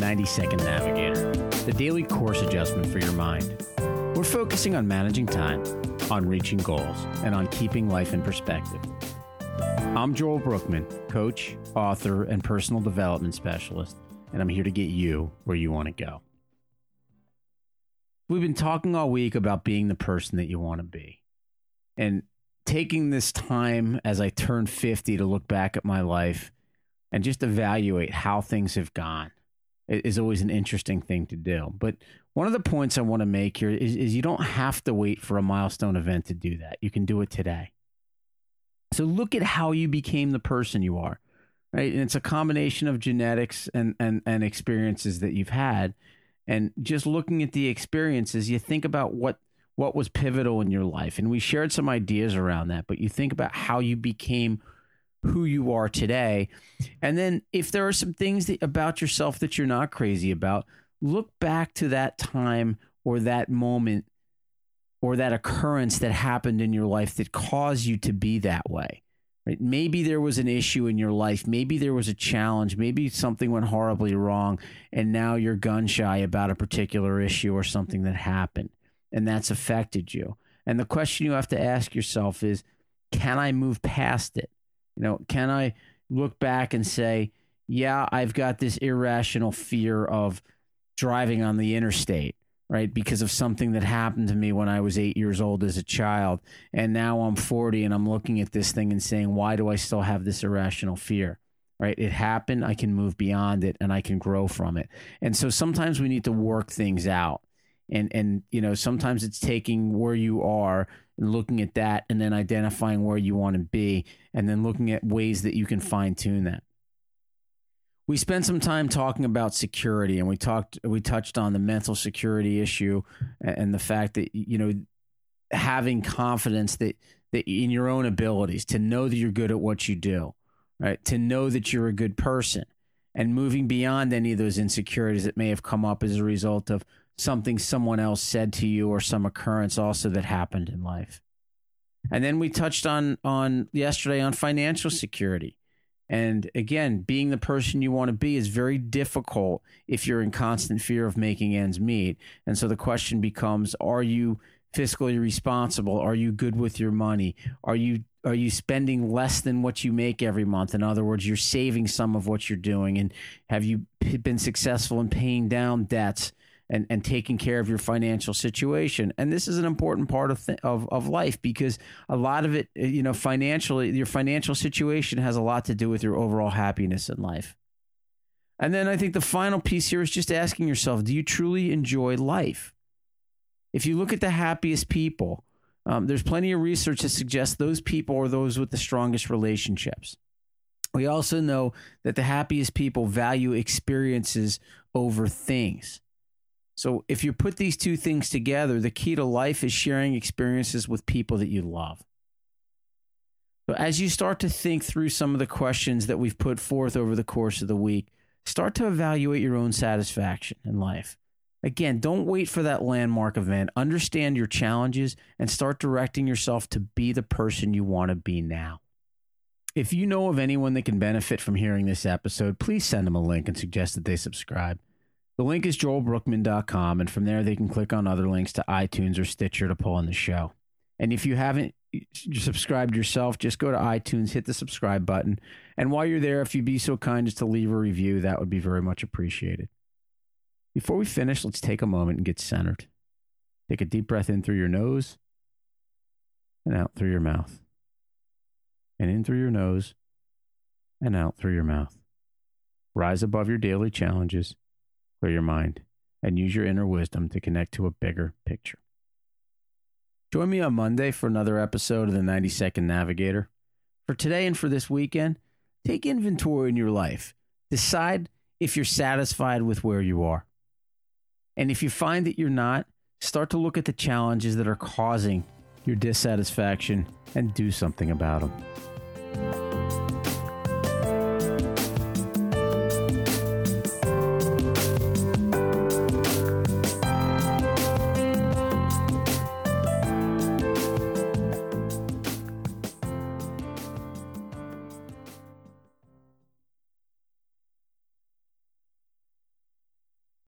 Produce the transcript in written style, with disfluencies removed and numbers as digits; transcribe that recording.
90-Second Navigator, the daily course adjustment for your mind. We're focusing on managing time, on reaching goals, and on keeping life in perspective. I'm Joel Brookman, coach, author, and personal development specialist, and I'm here to get you where you want to go. We've been talking all week about being the person that you want to be. And taking this time as I turn 50 to look back at my life and just evaluate how things have gone is always an interesting thing to do. But one of the points I want to make here is you don't have to wait for a milestone event to do that. You can do it today. So look at how you became the person you are, right? And it's a combination of genetics and experiences that you've had. And just looking at the experiences, you think about what was pivotal in your life. And we shared some ideas around that, but you think about how you became who you are today. And then if there are some things about yourself that you're not crazy about, look back to that time or that moment or that occurrence that happened in your life that caused you to be that way. Right? Maybe there was an issue in your life. Maybe there was a challenge. Maybe something went horribly wrong, and now you're gun shy about a particular issue or something that happened, and that's affected you. And the question you have to ask yourself is, can I move past it? Can I look back and say, yeah, I've got this irrational fear of driving on the interstate, right? Because of something that happened to me when I was 8 years old as a child. And now I'm 40 and I'm looking at this thing and saying, why do I still have this irrational fear, right? It happened. I can move beyond it and I can grow from it. And so sometimes we need to work things out. And sometimes it's taking where you are and looking at that and then identifying where you want to be and then looking at ways that you can fine tune that. We spent some time talking about security, and we touched on the mental security issue and the fact that, having confidence that in your own abilities, to know that you're good at what you do, right? To know that you're a good person and moving beyond any of those insecurities that may have come up as a result of something someone else said to you or some occurrence also that happened in life. And then we touched on yesterday on financial security. And again, being the person you want to be is very difficult if you're in constant fear of making ends meet. And so the question becomes, are you fiscally responsible? Are you good with your money? Are you spending less than what you make every month? In other words, you're saving some of what you're doing. And have you been successful in paying down debts and taking care of your financial situation? And this is an important part of life, because a lot of it, financially, your financial situation has a lot to do with your overall happiness in life. And then I think the final piece here is just asking yourself, do you truly enjoy life? If you look at the happiest people, there's plenty of research that suggests those people are those with the strongest relationships. We also know that the happiest people value experiences over things. So if you put these two things together, the key to life is sharing experiences with people that you love. So as you start to think through some of the questions that we've put forth over the course of the week, start to evaluate your own satisfaction in life. Again, don't wait for that landmark event. Understand your challenges and start directing yourself to be the person you want to be now. If you know of anyone that can benefit from hearing this episode, please send them a link and suggest that they subscribe. The link is joelbrookman.com, and from there they can click on other links to iTunes or Stitcher to pull in the show. And if you haven't subscribed yourself, just go to iTunes, hit the subscribe button, and while you're there, if you'd be so kind as to leave a review, that would be very much appreciated. Before we finish, let's take a moment and get centered. Take a deep breath in through your nose and out through your mouth. And in through your nose and out through your mouth. Rise above your daily challenges. Clear your mind and use your inner wisdom to connect to a bigger picture. Join me on Monday for another episode of the 90-Second Navigator. For today and for this weekend, take inventory in your life. Decide if you're satisfied with where you are. And if you find that you're not, start to look at the challenges that are causing your dissatisfaction and do something about them.